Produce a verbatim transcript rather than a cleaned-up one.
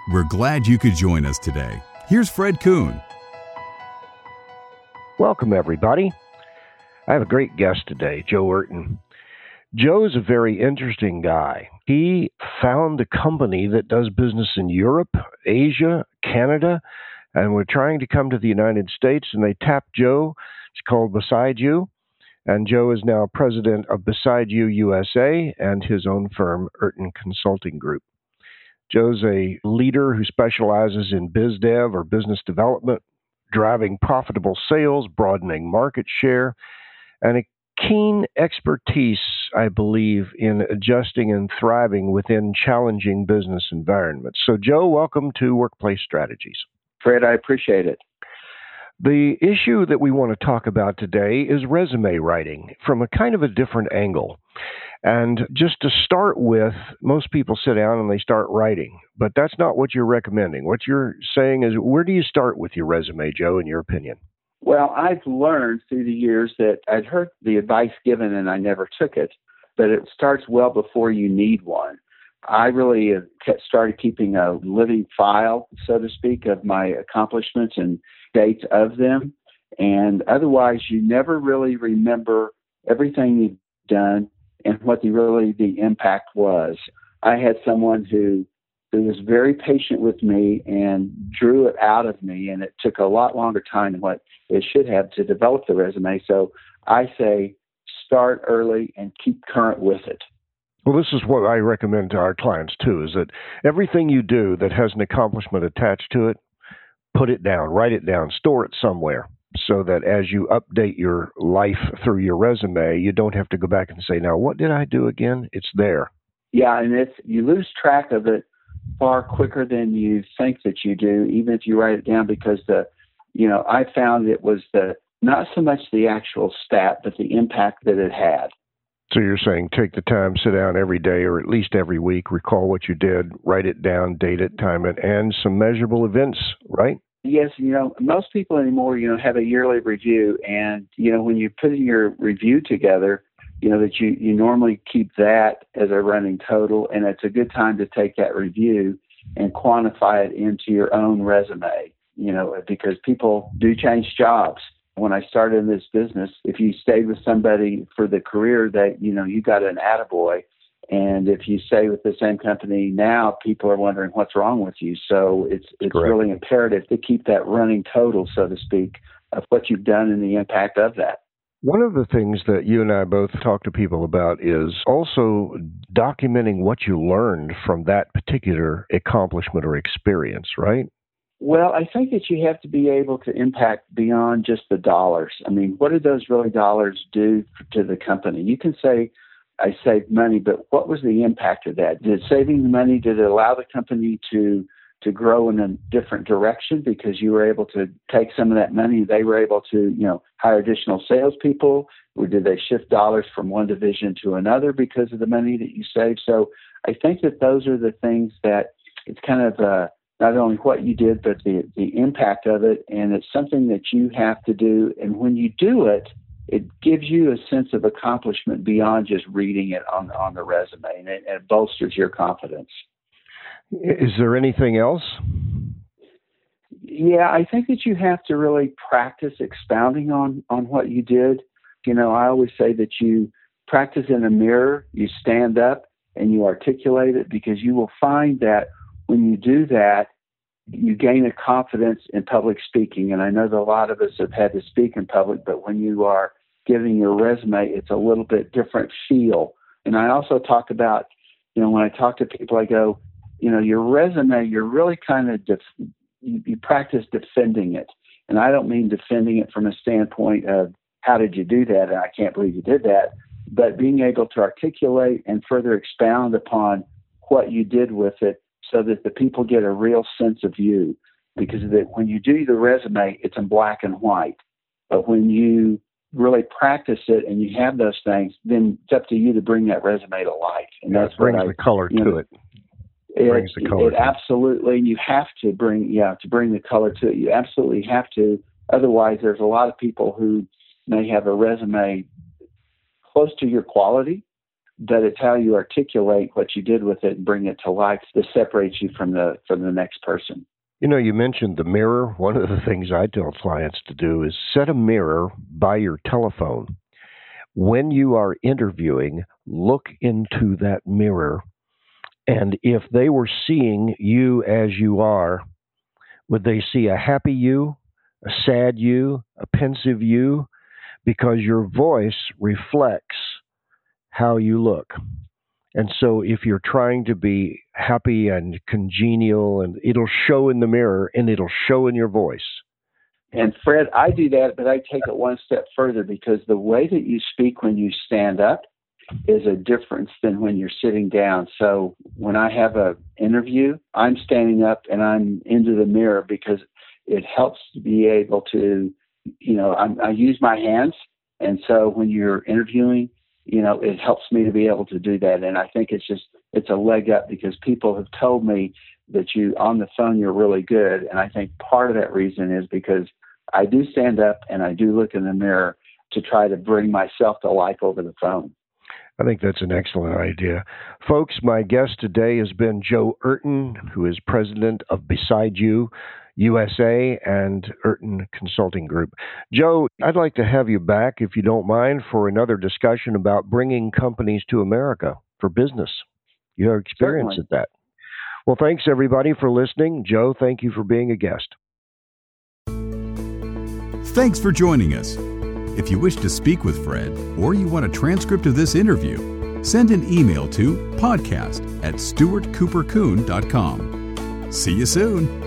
We're glad you could join us today. Here's Fred Kuhn. Welcome, everybody. I have a great guest today, Joe Urton. Joe's a very interesting guy. He found a company that does business in Europe, Asia, Canada, and we're trying to come to the United States, and they tapped Joe. It's called Beside You, and Joe is now president of Beside You U S A and his own firm, Urton Consulting Group. Joe's a leader who specializes in biz dev or business development, driving profitable sales, broadening market share, and a keen expertise, I believe, in adjusting and thriving within challenging business environments. So, Joe, welcome to Workplace Strategies. Fred, I appreciate it. The issue that we want to talk about today is resume writing from a kind of a different angle. And just to start with, most people sit down and they start writing, but that's not what you're recommending. What you're saying is, where do you start with your resume, Joe, in your opinion? Well, I've learned through the years that I'd heard the advice given and I never took it, but it starts well before you need one. I really started keeping a living file, so to speak, of my accomplishments and dates of them. And otherwise, you never really remember everything you've done and what the really the impact was. I had someone who who was very patient with me and drew it out of me, and it took a lot longer time than what it should have to develop the resume. So I say start early and keep current with it. Well, this is what I recommend to our clients, too, is that everything you do that has an accomplishment attached to it, put it down, write it down, store it somewhere, so that as you update your life through your resume, you don't have to go back and say, now, what did I do again? It's there. Yeah, and it's you lose track of it far quicker than you think that you do, even if you write it down, because the, you know, I found it was the not so much the actual stat, but the impact that it had. So you're saying take the time, sit down every day or at least every week, recall what you did, write it down, date it, time it, and some measurable events, right? Yes, you know, most people anymore, you know, have a yearly review. And, you know, when you put your review together, you know, that you, you normally keep that as a running total. And it's a good time to take that review and quantify it into your own resume, you know, because people do change jobs. When I started in this business, if you stayed with somebody for the career, that, you know, you got an attaboy. And if you stay with the same company now, people are wondering what's wrong with you. So it's it's Correct. really imperative to keep that running total, so to speak, of what you've done and the impact of that. One of the things that you and I both talk to people about is also documenting what you learned from that particular accomplishment or experience, right? Well, I think that you have to be able to impact beyond just the dollars. I mean, what did those really dollars do to the company? You can say, I saved money, but what was the impact of that? Did saving the money, did it allow the company to to grow in a different direction because you were able to take some of that money, they were able to, you know, hire additional salespeople, or did they shift dollars from one division to another because of the money that you saved? So I think that those are the things that it's kind of uh, not only what you did, but the, the impact of it. And it's something that you have to do. And when you do it, it gives you a sense of accomplishment beyond just reading it on, on the resume, and it, it bolsters your confidence. Is there anything else? Yeah, I think that you have to really practice expounding on, on what you did. You know, I always say that you practice in a mirror, you stand up and you articulate it, because you will find that when you do that, you gain a confidence in public speaking. And I know that a lot of us have had to speak in public, but when you are giving your resume, it's a little bit different feel. And I also talk about, you know, when I talk to people, I go, you know, your resume, you're really kind of, def- you, you practice defending it. And I don't mean defending it from a standpoint of how did you do that? And I can't believe you did that. But being able to articulate and further expound upon what you did with it, so that the people get a real sense of you. Because that when you do the resume, it's in black and white. But when you really practice it and you have those things, then it's up to you to bring that resume to life. And yeah, that's it brings what I, the color to know, it. It brings the color. It absolutely, and you have to bring, yeah, to bring the color to it. You absolutely have to. Otherwise, there's a lot of people who may have a resume close to your quality, but it's how you articulate what you did with it and bring it to life that separates you from the from the next person. You know, you mentioned the mirror. One of the things I tell clients to do is set a mirror by your telephone. When you are interviewing, look into that mirror. And if they were seeing you as you are, would they see a happy you, a sad you, a pensive you? Because your voice reflects how you look. And so if you're trying to be happy and congenial, and it'll show in the mirror and it'll show in your voice. And Fred, I do that, but I take it one step further, because the way that you speak when you stand up is a difference than when you're sitting down. So when I have an interview, I'm standing up and I'm into the mirror, because it helps to be able to, you know, I, I use my hands. And so when you're interviewing, you know, it helps me to be able to do that. And I think it's just, it's a leg up, because people have told me that you, on the phone, you're really good. And I think part of that reason is because I do stand up and I do look in the mirror to try to bring myself to life over the phone. I think that's an excellent idea. Folks, my guest today has been Joe Urton, who is president of Beside You U S A and Urton Consulting Group. Joe, I'd like to have you back, if you don't mind, for another discussion about bringing companies to America for business. You have experience Certainly. at that. Well, thanks, everybody, for listening. Joe, thank you for being a guest. Thanks for joining us. If you wish to speak with Fred, or you want a transcript of this interview, send an email to podcast at stewart cooper kuhn dot com. See you soon.